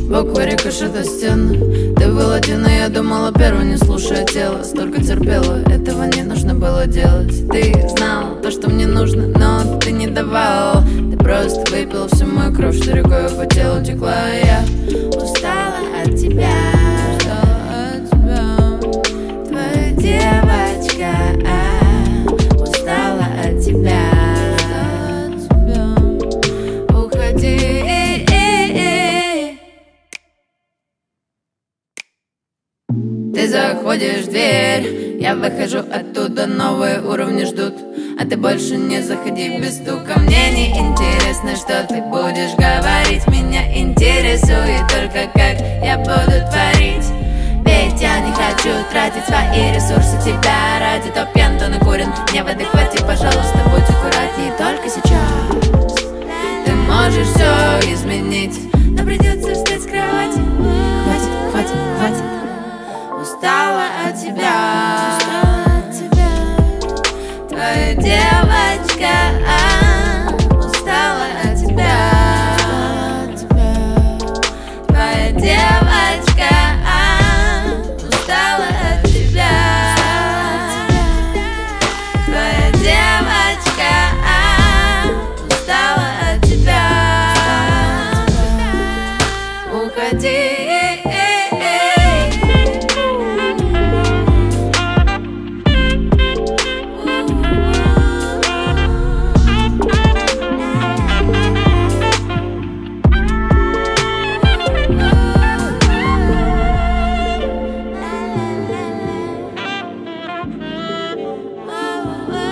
Буквы рикошета стен. Ты был один, и я думала первый, не слушая тело. Столько терпела, этого не нужно было делать. Ты знал то, что мне нужно, но ты не давал. Ты просто выпил всю мою кровь, что рекой по телу текла. И я устала от тебя, твоя девочка. Устала от тебя, уходи. Ты заходишь в дверь, я выхожу оттуда, новые уровни ждут. А ты больше не заходи без стука. Мне не интересно, что ты будешь говорить. Меня интересует только, как я буду творить. Ведь я не хочу тратить свои ресурсы тебя ради. То пьян, то накурен, мне воды хватит, пожалуйста, будь аккуратней. Только сейчас ты можешь все изменить, но придется встать с кровати. Хватит, хватит, хватит. Устала от тебя, твоя девочка. Устала от тебя, твоя девочка. Устала от тебя, твоя девочка. Устала от тебя, уходи. Oh,